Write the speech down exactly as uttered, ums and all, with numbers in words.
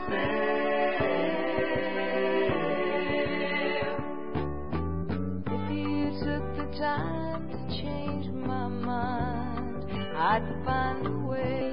If you took the time to change my mind, I'd find a way.